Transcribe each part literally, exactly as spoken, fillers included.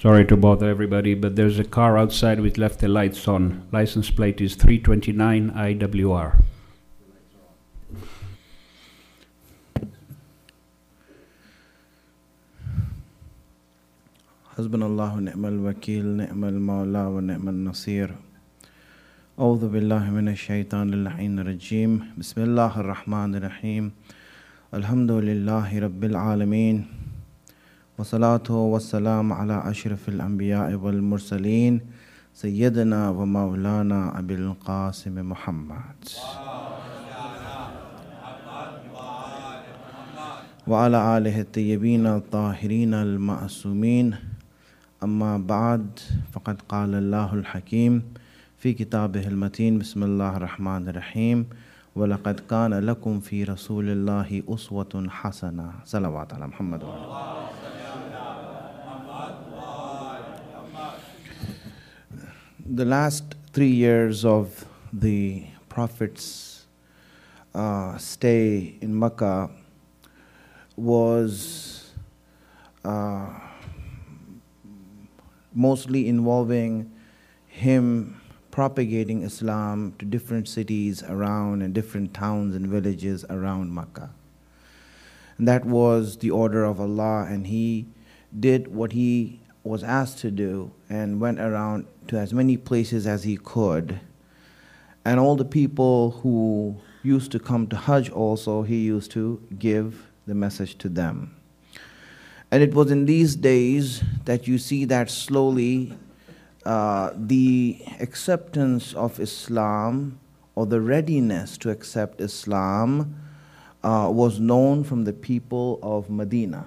Sorry to bother everybody, but there's a car outside which left the lights on. License plate is three twenty-nine I W R. حسبنا الله ونعم الوكيل نعم المولى ونعم النصير أعوذ بالله من الشيطان اللعين الرجيم بسم الله الرحمن الرحيم الحمد لله رب العالمين والصلاة والسلام على أشرف الأنبياء والمرسلين سيدنا ومولانا أبي القاسم محمد وعلى آله الطيبين الطاهرين المعصومين أما بعد فقد قال الله الحكيم في كتابه المتين بسم الله الرحمن الرحيم ولقد كان لكم في رسول الله أسوة حسنة صلوات على محمد. The last three years of the Prophet's uh, stay in Makkah was uh, mostly involving him propagating Islam to different cities around and different towns and villages around Makkah. And that was the order of Allah, and he did what he was asked to do and went around to as many places as he could. And all the people who used to come to Hajj also, he used to give the message to them. And it was in these days that you see that slowly uh, the acceptance of Islam, or the readiness to accept Islam, uh, was known from the people of Medina.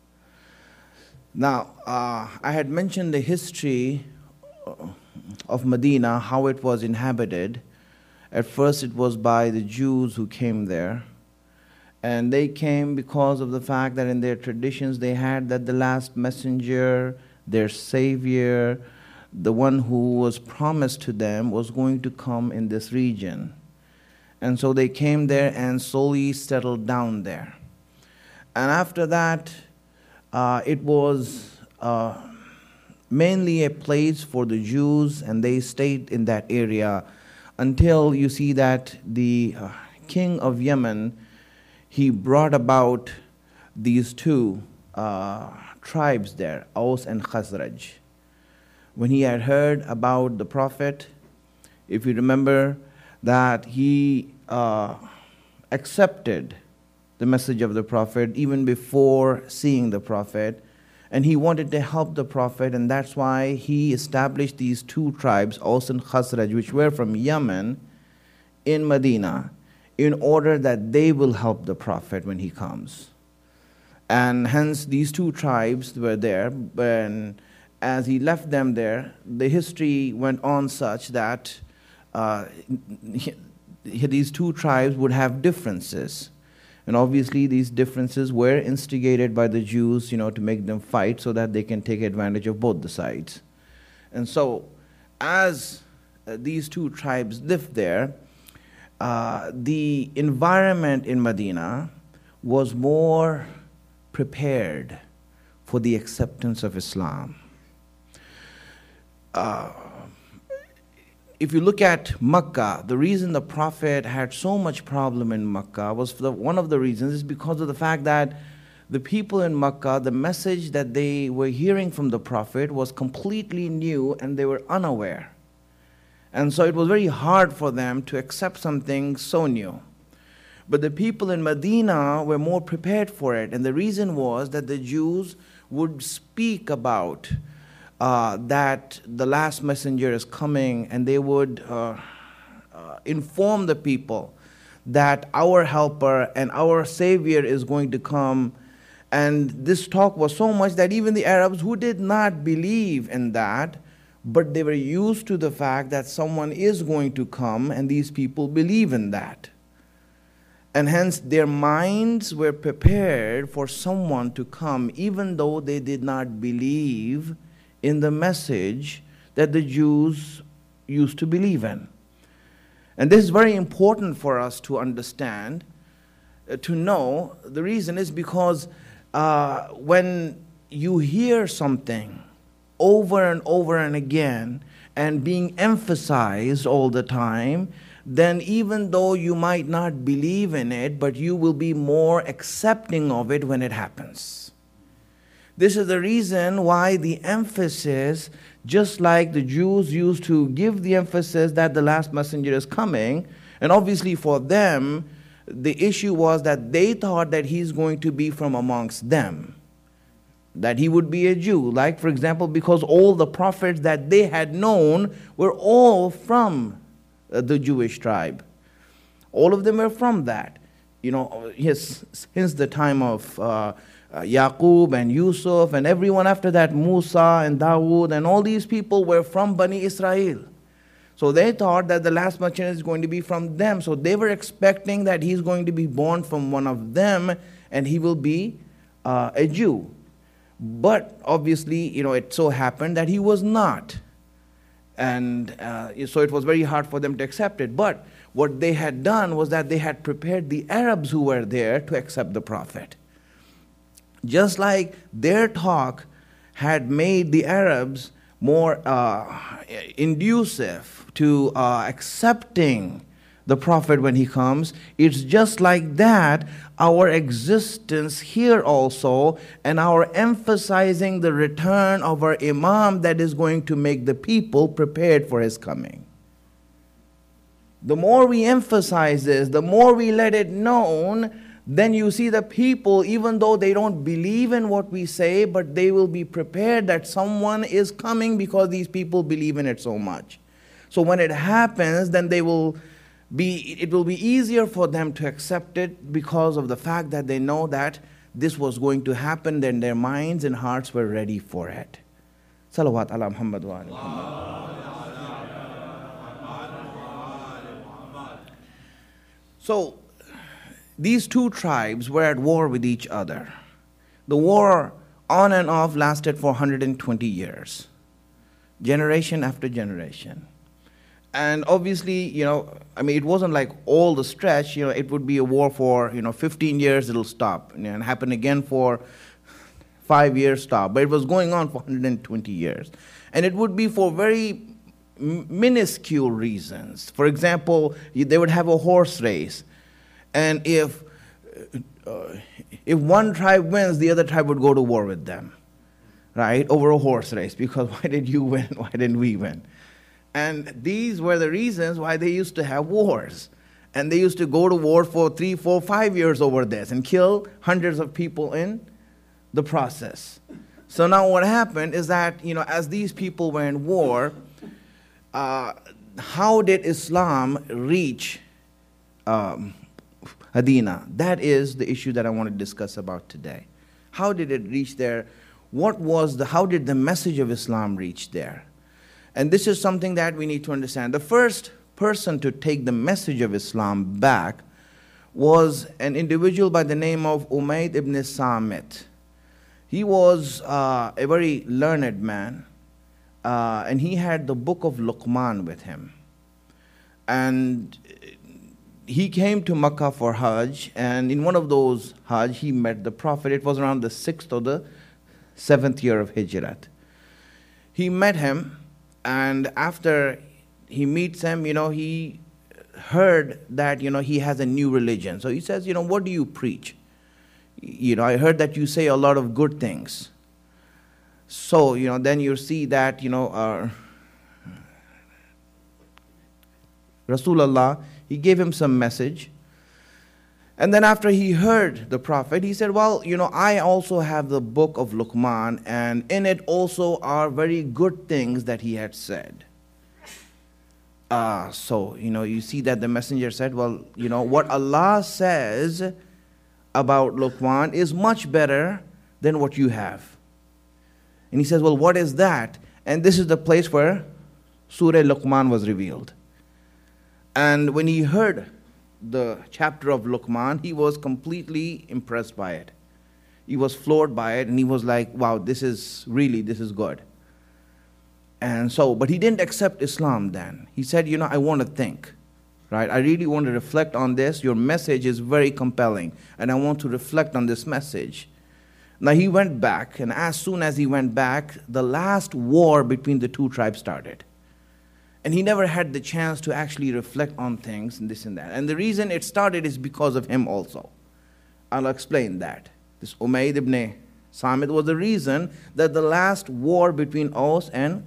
Now, uh, I had mentioned the history of Medina, how it was inhabited. At first it was by the Jews who came there. And they came because of the fact that in their traditions they had that the last messenger, their savior, the one who was promised to them was going to come in this region. And so they came there and slowly settled down there. And after that, uh, it was uh, mainly a place for the Jews, and they stayed in that area until you see that the uh, king of Yemen, he brought about these two uh, tribes there, Aus and Khazraj. When he had heard about the Prophet, if you remember that he uh, accepted the message of the Prophet even before seeing the Prophet, and he wanted to help the Prophet, and that's why he established these two tribes, Aus and Khazraj, which were from Yemen, in Medina, in order that they will help the Prophet when he comes. And hence these two tribes were there, and as he left them there, the history went on such that uh, these two tribes would have differences. And obviously these differences were instigated by the Jews, you know, to make them fight so that they can take advantage of both the sides. And so as uh, these two tribes lived there, uh, the environment in Medina was more prepared for the acceptance of Islam. Uh, If you look at Makkah, the reason the Prophet had so much problem in Makkah was for the, one of the reasons is because of the fact that the people in Makkah, the message that they were hearing from the Prophet was completely new and they were unaware. And so it was very hard for them to accept something so new. But the people in Medina were more prepared for it, and the reason was that the Jews would speak about Uh, that the last messenger is coming, and they would uh, uh, inform the people that our helper and our savior is going to come. And this talk was so much that even the Arabs who did not believe in that, but they were used to the fact that someone is going to come, and these people believe in that. And hence their minds were prepared for someone to come, even though they did not believe in the message that the Jews used to believe in. And this is very important for us to understand, uh, to know. The reason is because uh, when you hear something over and over and again and being emphasized all the time, then even though you might not believe in it, but you will be more accepting of it when it happens. This is the reason why the emphasis, just like the Jews used to give the emphasis that the last messenger is coming, and obviously for them, the issue was that they thought that he's going to be from amongst them, that he would be a Jew. Like, for example, because all the prophets that they had known were all from the Jewish tribe. All of them were from that. You know, yes, since the time of uh, uh, Yaqub and Yusuf and everyone after that, Musa and Dawood, and all these people were from Bani Israel. So they thought that the last messenger is going to be from them. So they were expecting that he's going to be born from one of them and he will be uh, a Jew. But obviously, you know, it so happened that he was not. And uh, so it was very hard for them to accept it. But what they had done was that they had prepared the Arabs who were there to accept the prophet. Just like their talk had made the Arabs more uh, inducive to uh, accepting the prophet when he comes, it's just like that our existence here also, and our emphasizing the return of our Imam that is going to make the people prepared for his coming. The more we emphasize this, the more we let it known, then you see the people, even though they don't believe in what we say, but they will be prepared that someone is coming because these people believe in it so much. So when it happens, then they will be, it will be easier for them to accept it because of the fact that they know that this was going to happen, then their minds and hearts were ready for it. Salawat ala Muhammad wa ala Muhammad. So, these two tribes were at war with each other. The war on and off lasted for one hundred twenty years, generation after generation. And obviously, you know, I mean, it wasn't like all the stretch, you know, it would be a war for, you know, fifteen years, it'll stop, you know, and happen again for five years, stop. But it was going on for one hundred twenty years. And it would be for very minuscule reasons. For example, they would have a horse race. And if uh, if one tribe wins, the other tribe would go to war with them, right, over a horse race, because why did you win, why didn't we win? And these were the reasons why they used to have wars. And they used to go to war for three, four, five years over this and kill hundreds of people in the process. So now what happened is that, you know, as these people were in war, uh, how did Islam reach um, Medina? That is the issue that I want to discuss about today. How did it reach there? What was the, how did the message of Islam reach there? And this is something that we need to understand. The first person to take the message of Islam back was an individual by the name of Umayd ibn Samit. He was uh, a very learned man, uh, and he had the book of Luqman with him. And he came to Makkah for Hajj, and in one of those Hajj, he met the Prophet. It was around the sixth or the seventh year of Hijrat. He met him, and after he meets him, you know, he heard that, you know, he has a new religion. So he says, you know, what do you preach? You know, I heard that you say a lot of good things. So, you know, then you see that, you know, uh, Rasulullah, he gave him some message. And then after he heard the Prophet, he said, well, you know, I also have the book of Luqman, and in it also are very good things that he had said. Uh, so, you know, you see that the messenger said, well, you know, what Allah says about Luqman is much better than what you have. And he says, well, what is that? And this is the place where Surah Luqman was revealed. And when he heard the chapter of Luqman, he was completely impressed by it. He was floored by it, and he was like, wow, this is really, this is good. And so, but he didn't accept Islam then. He said, you know, I want to think, right? I really want to reflect on this. Your message is very compelling, and I want to reflect on this message. Now he went back, and as soon as he went back, the last war between the two tribes started. And he never had the chance to actually reflect on things and this and that. And the reason it started is because of him also. I'll explain that. This Umayyad ibn Samit was the reason that the last war between Aus and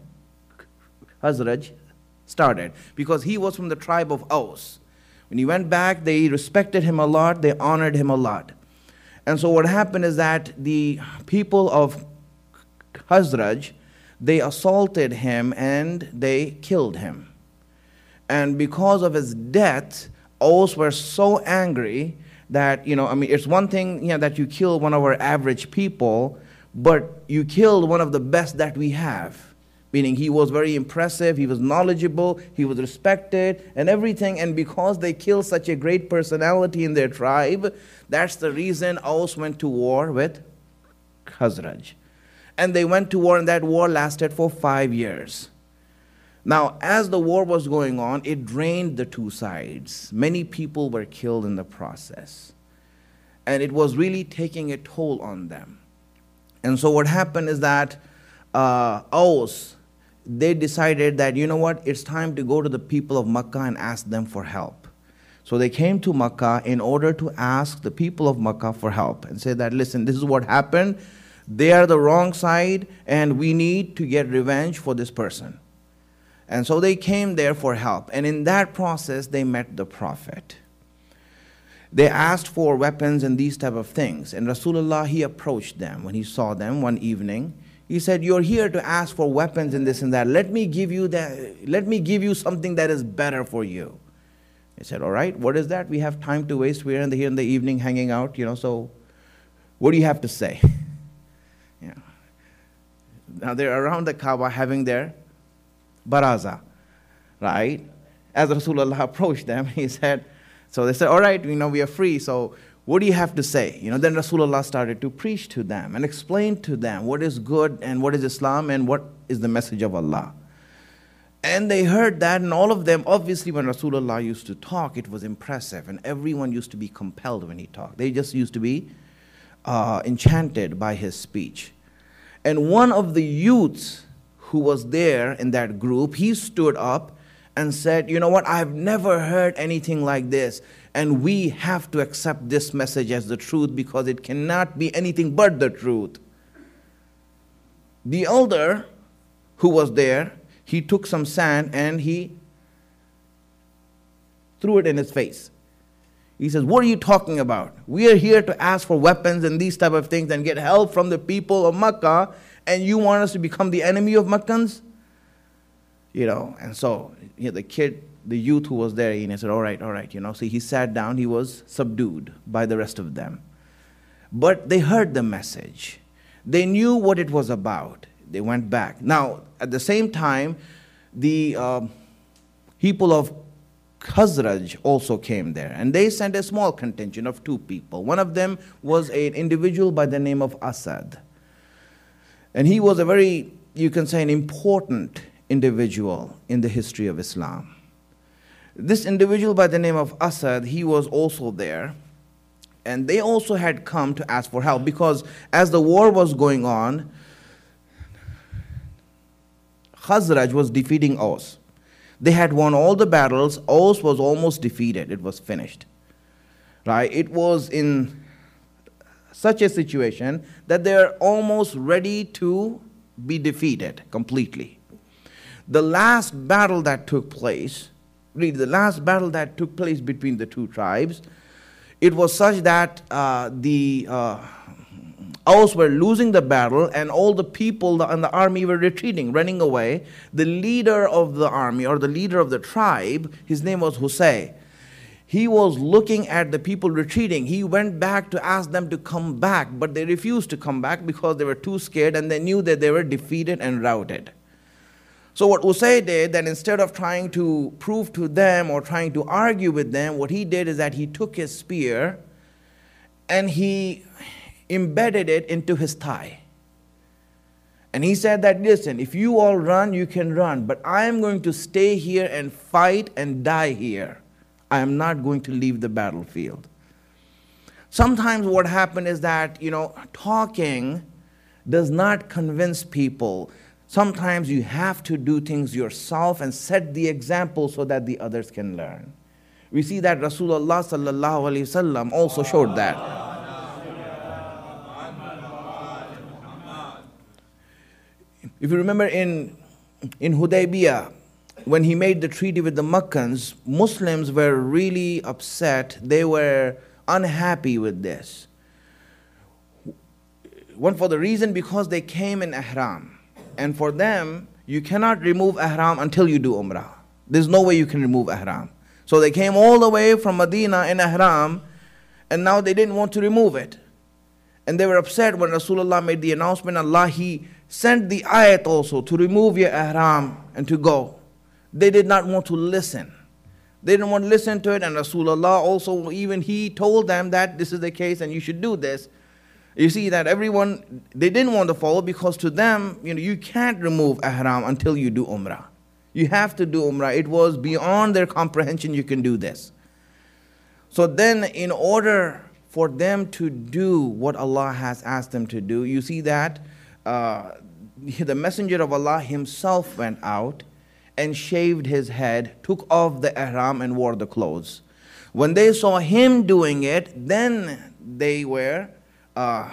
Khazraj started, because he was from the tribe of Aus. When he went back, they respected him a lot, they honored him a lot. And so what happened is that the people of Khazraj, they assaulted him and they killed him. And because of his death, Aus were so angry that, you know, I mean, it's one thing, you know, that you kill one of our average people, but you killed one of the best that we have. Meaning he was very impressive, he was knowledgeable, he was respected and everything. And because they killed such a great personality in their tribe, that's the reason Aus went to war with Khazraj. And they went to war, and that war lasted for five years. Now, as the war was going on, it drained the two sides. Many people were killed in the process. And it was really taking a toll on them. And so what happened is that uh, Aus, they decided that, you know what, it's time to go to the people of Makkah and ask them for help. So they came to Makkah in order to ask the people of Makkah for help and say that, listen, this is what happened. They are the wrong side, and we need to get revenge for this person. And so they came there for help. And in that process, they met the Prophet. They asked for weapons and these type of things. And Rasulullah, he approached them when he saw them one evening. He said, you're here to ask for weapons and this and that. Let me give you that. Let me give you something that is better for you. He said, all right, what is that? We have time to waste. We're in the, here in the evening hanging out, you know, so what do you have to say? Yeah. Now they're around the Kaaba having their baraza, right? As Rasulullah approached them, he said, so they said, all right, you know, we are free, so what do you have to say? You know, then Rasulullah started to preach to them and explain to them what is good and what is Islam and what is the message of Allah. And they heard that, and all of them, obviously when Rasulullah used to talk, it was impressive, and everyone used to be compelled when he talked. They just used to be uh, enchanted by his speech. And one of the youths who was there in that group, he stood up and said, you know what, I have never heard anything like this. And we have to accept this message as the truth, because it cannot be anything but the truth. The elder who was there, he took some sand and he threw it in his face. He says, what are you talking about? We are here to ask for weapons and these type of things and get help from the people of Makkah, and you want us to become the enemy of Makkans? You know, and so you know, the kid, the youth who was there, he said, all right, all right, you know. So he sat down, he was subdued by the rest of them. But they heard the message. They knew what it was about. They went back. Now, at the same time, the uh, people of Khazraj also came there, and they sent a small contingent of two people. One of them was an individual by the name of Asad. And he was a very, you can say, an important individual in the history of Islam. This individual by the name of Asad, he was also there. And they also had come to ask for help, because as the war was going on, Khazraj was defeating Aus. They had won all the battles. Aus was almost defeated. It was finished. Right? It was in such a situation that they're almost ready to be defeated completely. The last battle that took place, really the last battle that took place between the two tribes, it was such that uh, the uh, Aus were losing the battle, and all the people in the army were retreating, running away. The leader of the army, or the leader of the tribe, his name was Husay. He was looking at the people retreating. He went back to ask them to come back, but they refused to come back because they were too scared, and they knew that they were defeated and routed. So what Husay did, that instead of trying to prove to them or trying to argue with them, what he did is that he took his spear and he embedded it into his thigh. And he said that, listen, if you all run, you can run, but I am going to stay here and fight and die here. I am not going to leave the battlefield. Sometimes what happened is that, you know, talking does not convince people. Sometimes you have to do things yourself and set the example so that the others can learn. We see that Rasulullah sallallahu alaihi wasallam also showed that. If you remember in, in Hudaybiyah, when he made the treaty with the Meccans, Muslims were really upset. They were unhappy with this. One, for the reason because they came in ihram. And for them, you cannot remove ihram until you do umrah. There's no way you can remove ihram. So they came all the way from Medina in ihram, and now they didn't want to remove it. And they were upset when Rasulullah made the announcement. Allah, He sent the ayat also to remove your ihram and to go. They did not want to listen. They didn't want to listen to it, and Rasulullah also, even he told them that this is the case and you should do this. You see that everyone, they didn't want to follow because to them, you know, you can't remove ihram until you do umrah. You have to do umrah. It was beyond their comprehension you can do this. So then in order for them to do what Allah has asked them to do, you see that uh, the Messenger of Allah himself went out and shaved his head, took off the ihram and wore the clothes. When they saw him doing it, then they were Uh,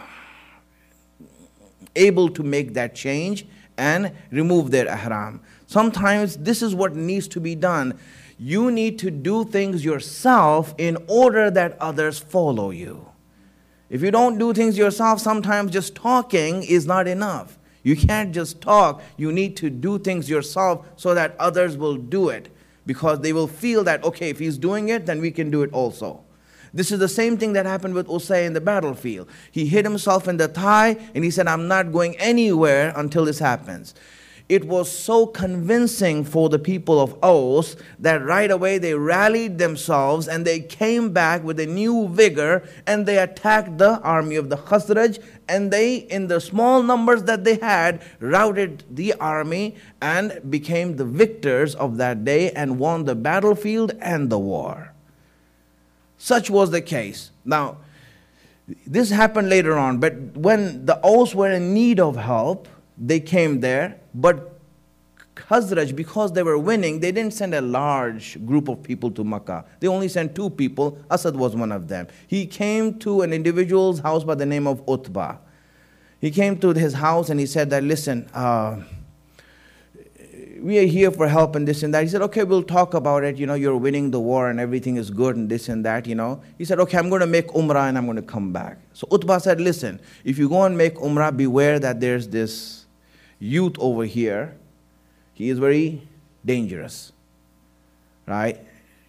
able to make that change and remove their ihram. Sometimes this is what needs to be done. You need to do things yourself in order that others follow you. If you don't do things yourself, sometimes just talking is not enough. You can't just talk. You need to do things yourself so that others will do it, because they will feel that, okay, if he's doing it, then we can do it also. This is the same thing that happened with Usay in the battlefield. He hid himself in the thigh and he said, I'm not going anywhere until this happens. It was so convincing for the people of Aus that right away they rallied themselves and they came back with a new vigor and they attacked the army of the Khazraj, and they, in the small numbers that they had, routed the army and became the victors of that day and won the battlefield and the war. Such was the case. Now, this happened later on, but when the Aus were in need of help, they came there. But Khazraj, because they were winning, they didn't send a large group of people to Makkah. They only sent two people. Asad was one of them. He came to an individual's house by the name of Utbah. He came to his house and he said that, listen, uh, we are here for help and this and that. He said, okay, we'll talk about it. You know, you're winning the war and everything is good and this and that, you know. He said, okay, I'm going to make umrah and I'm going to come back. So Utbah said, listen, if you go and make umrah, beware that there's this youth over here. He is very dangerous, right?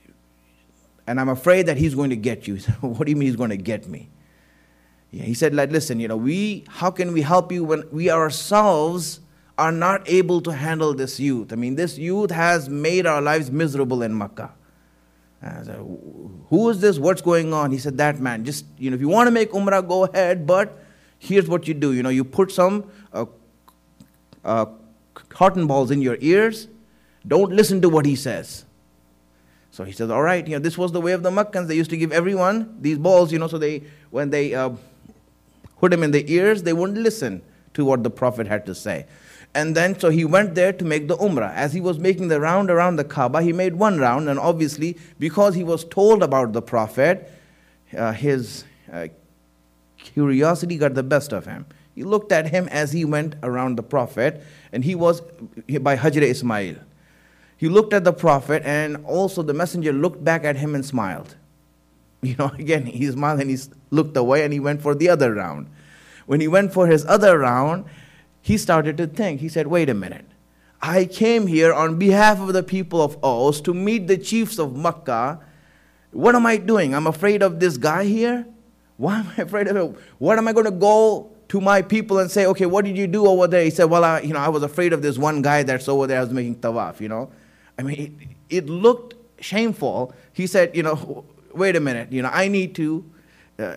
And I'm afraid that he's going to get you. He said, what do you mean he's going to get me? Yeah, he said, like, listen, you know, we, how can we help you when we ourselves are not able to handle this youth? I mean, this youth has made our lives miserable in Makkah. I said, who is this? What's going on? He said, that man. Just, you know, if you want to make umrah, go ahead, but here's what you do. You know, you put some uh, uh, cotton balls in your ears. Don't listen to what he says. So he says, all right, you know, this was the way of the Meccans. They used to give everyone these balls, you know, so they, when they uh, put them in the ears, they wouldn't listen to what the Prophet had to say. And then, so he went there to make the umrah. As he was making the round around the Kaaba, he made one round, and obviously, because he was told about the Prophet, uh, his uh, curiosity got the best of him. He looked at him as he went around the Prophet, and he was by Hajr Ismail. He looked at the Prophet, and also the messenger looked back at him and smiled. You know, again, he smiled and he looked away, and he went for the other round. When he went for his other round, he started to think. He said, wait a minute. I came here on behalf of the people of Aus to meet the chiefs of Makkah. What am I doing? I'm afraid of this guy here? Why am I afraid of him? What am I going to go to my people and say, okay, what did you do over there? He said, well, I, you know, I was afraid of this one guy that's over there. I was making tawaf, you know. I mean, it, it looked shameful. He said, you know, wait a minute. You know, I need to uh,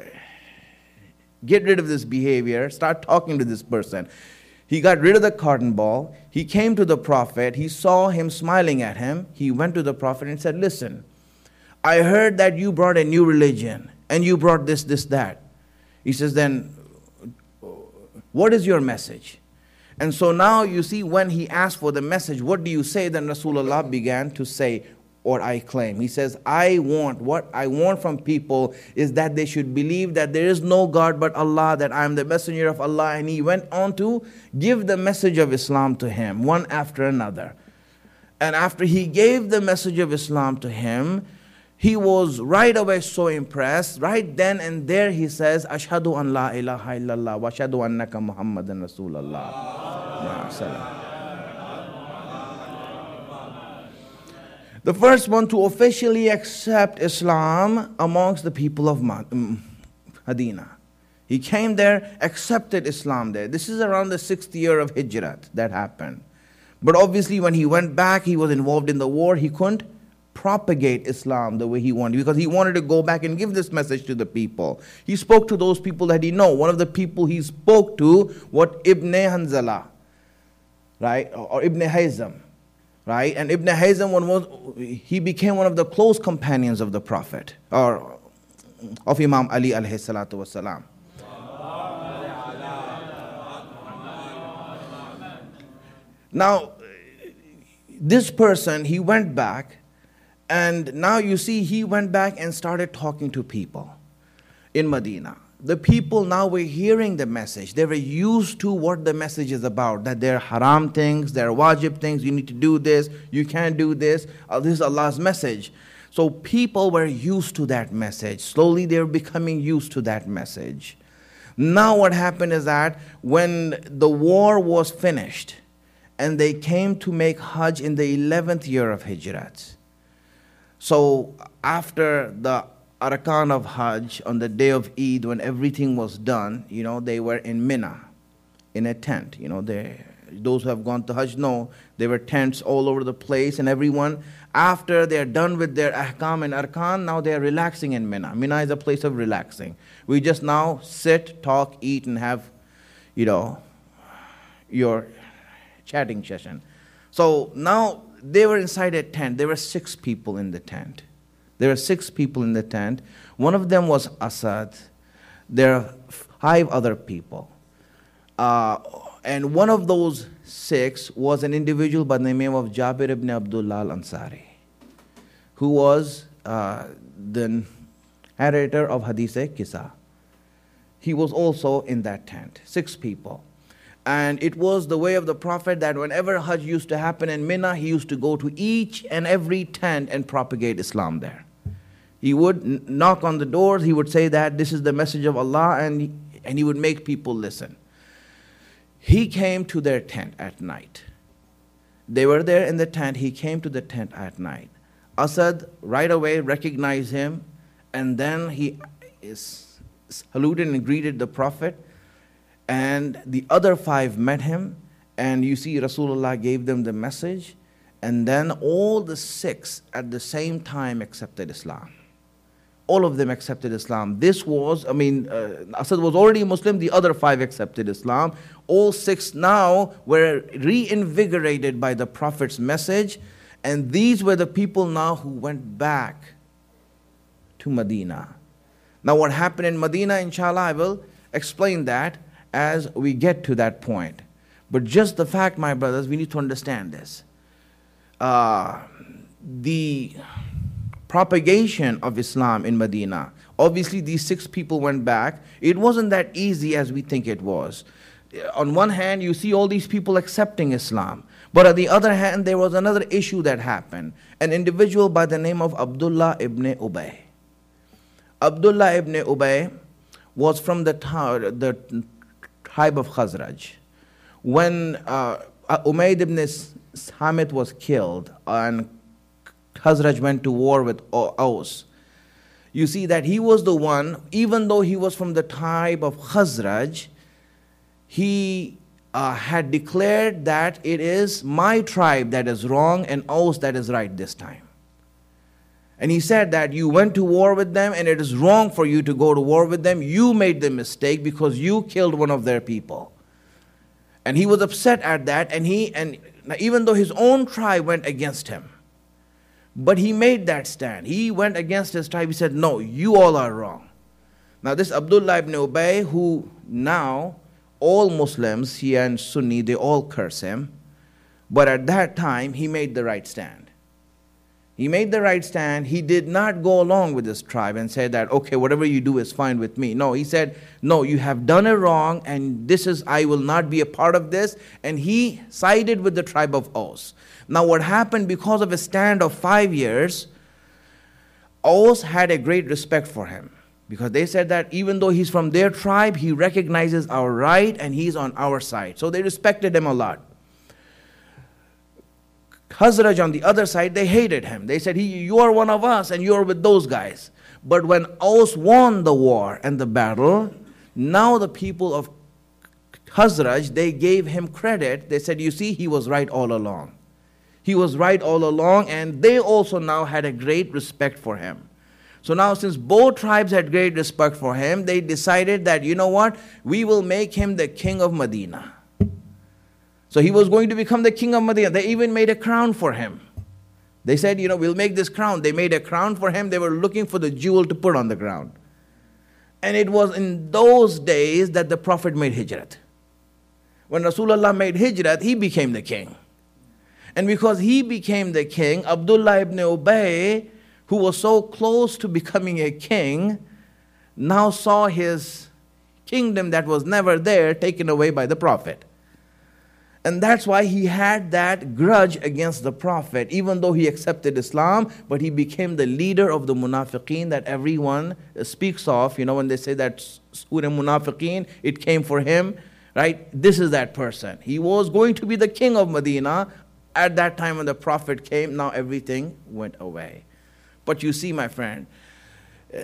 get rid of this behavior, start talking to this person. He got rid of the cotton ball. He came to the Prophet. He saw him smiling at him. He went to the Prophet and said, listen, I heard that you brought a new religion. and you brought this, this, that. He says, then what is your message? And so now you see, when he asked for the message, what do you say? Then Rasulullah began to say, or I claim. He says, I want, what I want from people is that they should believe that there is no God but Allah, that I am the messenger of Allah. And he went on to give the message of Islam to him, one after another. And after he gave the message of Islam to him, he was right away so impressed. Right then and there he says, Ashhadu an la ilaha illallah wa ashhadu annaka Muhammadan Rasulullah. The first one to officially accept Islam amongst the people of Medina. He came there, accepted Islam there. This is around the sixth year of Hijrat that happened. But obviously when he went back, he was involved in the war. He couldn't propagate Islam the way he wanted, because he wanted to go back and give this message to the people. He spoke to those people that he know. One of the people he spoke to was Ibn Hanzala, right, or Ibn Hayzam. Right? And Ibn Hayzam was, he became one of the close companions of the Prophet, or of Imam Ali alayhi salatu wasalam. Now, this person, he went back, and now you see he went back and started talking to people in Medina. The people now were hearing the message. They were used to what the message is about, that there are haram things, there are wajib things, you need to do this, you can't do this. Uh, this is Allah's message. So people were used to that message. Slowly they were becoming used to that message. Now what happened is that when the war was finished and they came to make Hajj in the eleventh year of Hijrat. So after the Arkan of Hajj, on the day of Eid, when everything was done, you know, they were in Mina, in a tent. You know, they, those who have gone to Hajj know there were tents all over the place, and everyone, after they're done with their Ahkam and Arkan, now they're relaxing in Mina. Mina is a place of relaxing. We just now sit, talk, eat, and have, you know, your chatting session. So now they were inside a tent. There were six people in the tent. There were six people in the tent. One of them was Asad. There are five other people. Uh, and one of those six was an individual by the name of Jabir ibn Abdullah al-Ansari, who was uh, the narrator of Hadith-e-Qissa. He was also in that tent, six people. And it was the way of the Prophet that whenever Hajj used to happen in Mina, he used to go to each and every tent and propagate Islam there. He would n- knock on the doors, he would say that this is the message of Allah, and he, and he would make people listen. He came to their tent at night. They were there in the tent, he came to the tent at night. Asad right away recognized him, and then he is saluted and greeted the Prophet. And the other five met him, and you see Rasulullah gave them the message, and then all the six at the same time accepted Islam. All of them accepted Islam. This was, I mean, uh, Asad was already a Muslim, the other five accepted Islam. All six now were reinvigorated by the Prophet's message, and these were the people now who went back to Medina. Now what happened in Medina, inshallah, I will explain that as we get to that point. But just the fact, my brothers, we need to understand this. Uh, the propagation of Islam in Medina, obviously these six people went back. It wasn't that easy as we think it was. On one hand, you see all these people accepting Islam. But on the other hand, there was another issue that happened. An individual by the name of Abdullah ibn Ubay. Abdullah ibn Ubay was from the, the tribe of Khazraj. When uh, Umayyad ibn Samit was killed and Khazraj went to war with Aus, you see that he was the one, even though he was from the tribe of Khazraj, he uh, had declared that it is my tribe that is wrong and Aus that is right this time. And he said that you went to war with them and it is wrong for you to go to war with them. You made the mistake because you killed one of their people. And he was upset at that, and he and even though his own tribe went against him, but he made that stand. He went against his tribe. He said, no, you all are wrong. Now this Abdullah ibn Ubay, who now all Muslims, Shia and Sunni, they all curse him. But at that time, he made the right stand. He made the right stand. He did not go along with this tribe and say that, okay, whatever you do is fine with me. No, he said, no, you have done it wrong, and this is, I will not be a part of this. And he sided with the tribe of Aus. Now what happened, because of a stand of five years, Aus had a great respect for him. Because they said that even though he's from their tribe, he recognizes our right and he's on our side. So they respected him a lot. Khazraj on the other side, they hated him. They said, he, you are one of us and you are with those guys. But when Aus won the war and the battle, now the people of Khazraj, they gave him credit. They said, you see, he was right all along. He was right all along, and they also now had a great respect for him. So now, since both tribes had great respect for him, they decided that, you know what, we will make him the king of Medina. So he was going to become the king of Medina. They even made a crown for him. They said, you know, we'll make this crown. They made a crown for him. They were looking for the jewel to put on the ground. And it was in those days that the Prophet made hijrat. When Rasulullah made hijrat, he became the king. And because he became the king, Abdullah ibn Ubay, who was so close to becoming a king, now saw his kingdom that was never there taken away by the Prophet. And that's why he had that grudge against the Prophet, even though he accepted Islam, but he became the leader of the Munafiqeen that everyone speaks of. You know, when they say that Surah Munafiqeen, it came for him, right? This is that person. He was going to be the king of Medina. At that time when the Prophet came, now everything went away. But you see, my friend, uh,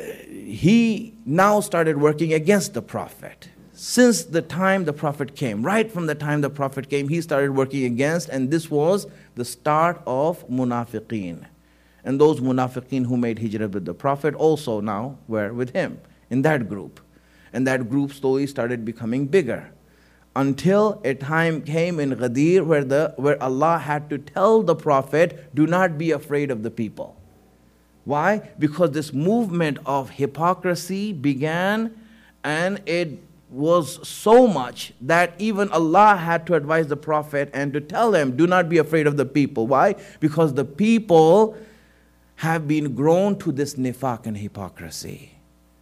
he now started working against the Prophet. Since the time the Prophet came, right from the time the Prophet came, he started working against, and this was the start of Munafiqeen. And those Munafiqeen who made hijrah with the Prophet also now were with him in that group. And that group slowly started becoming bigger. Until a time came in Ghadir where, the, where Allah had to tell the Prophet, do not be afraid of the people. Why? Because this movement of hypocrisy began, and it was so much that even Allah had to advise the Prophet and to tell him, do not be afraid of the people. Why? Because the people have been grown to this nifaq and hypocrisy.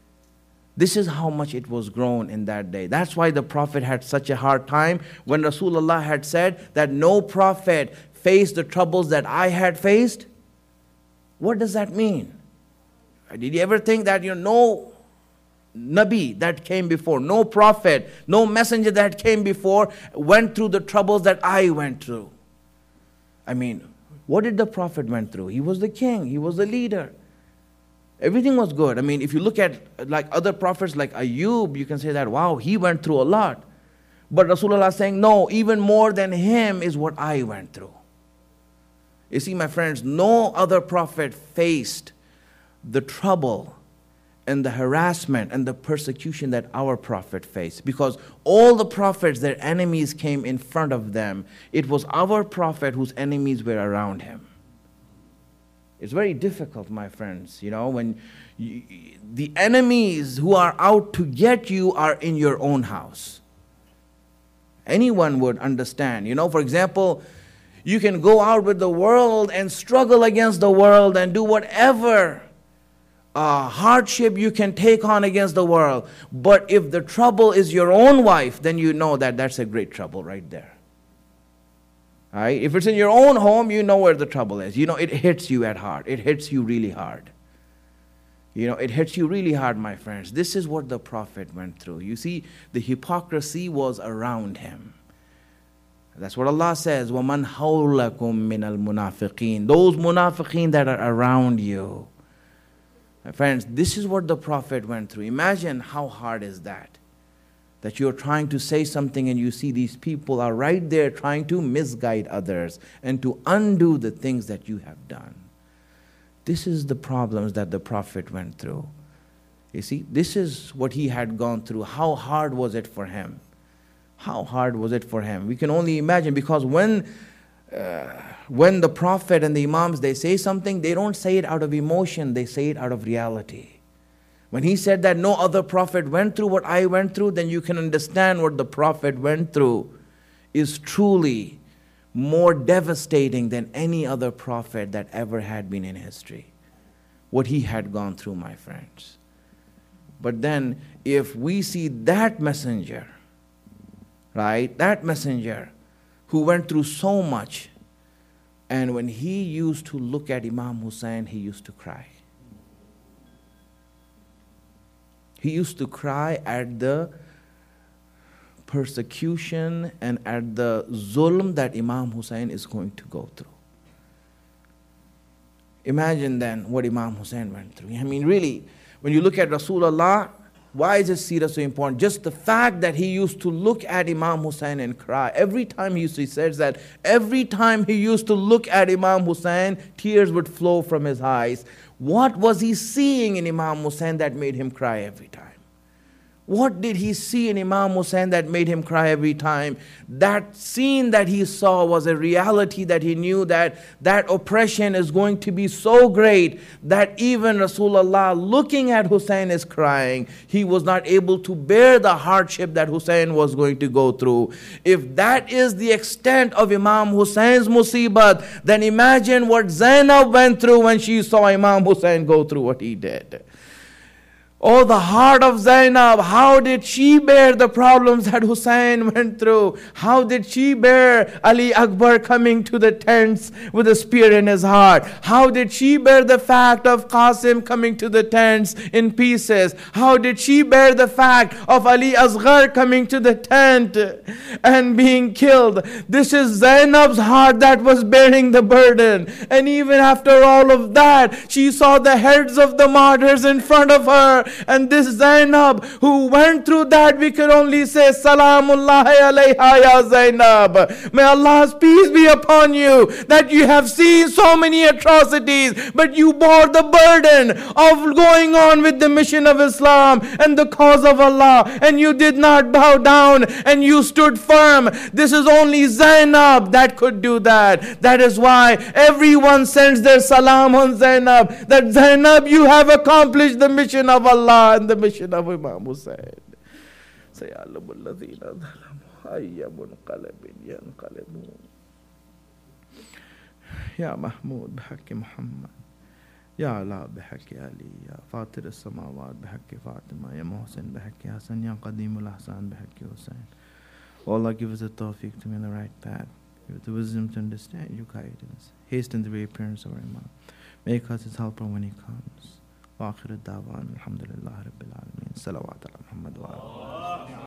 This is how much it was grown in that day. That's why the Prophet had such a hard time when Rasulullah had said that no prophet faced the troubles that I had faced. What does that mean? Did you ever think that, you know, no Nabi that came before, no prophet, no messenger that came before went through the troubles that I went through? I mean, what did the Prophet went through? He was the king, he was the leader. Everything was good. I mean, if you look at like other prophets like Ayub, you can say that, wow, he went through a lot. But Rasulullah is saying, no, even more than him is what I went through. You see, my friends, no other prophet faced the trouble and the harassment and the persecution that our prophet faced. Because all the prophets, their enemies came in front of them. It was our prophet whose enemies were around him. It's very difficult, my friends, you know, when you, the enemies who are out to get you are in your own house. Anyone would understand. You know, for example, you can go out with the world and struggle against the world and do whatever uh, hardship you can take on against the world. But if the trouble is your own wife, then you know that that's a great trouble right there. All right? If it's in your own home, you know where the trouble is. You know, it hits you at heart. It hits you really hard. You know, it hits you really hard, my friends. This is what the Prophet went through. You see, the hypocrisy was around him. That's what Allah says, وَمَنْ حَوْلَكُمْ مِنَ الْمُنَافِقِينَ. Those munafiqeen that are around you. My friends, this is what the Prophet went through. Imagine how hard is that. That you're trying to say something and you see these people are right there trying to misguide others and to undo the things that you have done. This is the problems that the Prophet went through. You see, this is what he had gone through. How hard was it for him? How hard was it for him? We can only imagine, because when uh, when the Prophet and the Imams, they say something, they don't say it out of emotion, they say it out of reality. When he said that no other prophet went through what I went through, then you can understand what the prophet went through is truly more devastating than any other prophet that ever had been in history. What he had gone through, my friends. But then, if we see that messenger, right, that messenger who went through so much, and when he used to look at Imam Hussein, he used to cry. He used to cry at the persecution and at the zulm that Imam Hussein is going to go through. Imagine then what Imam Hussein went through. I mean, really, when you look at Rasulullah, why is his seerah so important? Just the fact that he used to look at Imam Hussein and cry. Every time he, used to, he says that, every time he used to look at Imam Hussein, tears would flow from his eyes. What was he seeing in Imam Hussein that made him cry every time? What did he see in Imam Hussein that made him cry every time? That scene that he saw was a reality that he knew that that oppression is going to be so great that even Rasulullah looking at Hussein is crying. He was not able to bear the hardship that Hussein was going to go through. If that is the extent of Imam Hussein's musibat, then imagine what Zainab went through when she saw Imam Hussein go through what he did. Oh, the heart of Zainab, how did she bear the problems that Hussein went through? How did she bear Ali Akbar coming to the tents with a spear in his heart? How did she bear the fact of Qasim coming to the tents in pieces? How did she bear the fact of Ali Asghar coming to the tent and being killed? This is Zainab's heart that was bearing the burden. And even after all of that, she saw the heads of the martyrs in front of her. And this Zainab who went through that, we can only say Salamullahi alayha ya Zainab. May Allah's peace be upon you, that you have seen so many atrocities, but you bore the burden of going on with the mission of Islam and the cause of Allah, and you did not bow down and you stood firm. This is only Zainab that could do that. That is why everyone sends their salam on Zainab, that Zainab, you have accomplished the mission of Allah and the mission of Imam Hussein. سَيَعْلَمُ الَّذِينَ ظَلَمُوا أَيَّ مُنْقَلَبٍ يَنْقَلِبُونَ. يا محمود بحق محمد، يا علاء بحق علي، يا فاطر السماوات بحق فاطمة، يا محسن بحق حسن، يا قديم الأحسان بحق حسين. Oh Allah, give us the tawfiq to be on the right path. Give us the wisdom to understand your guidance. Hasten the reappearance of our Imam. Make us his helper when he comes. وآخر الدعوان الحمد لله رب العالمين. صلوات على محمد وآله.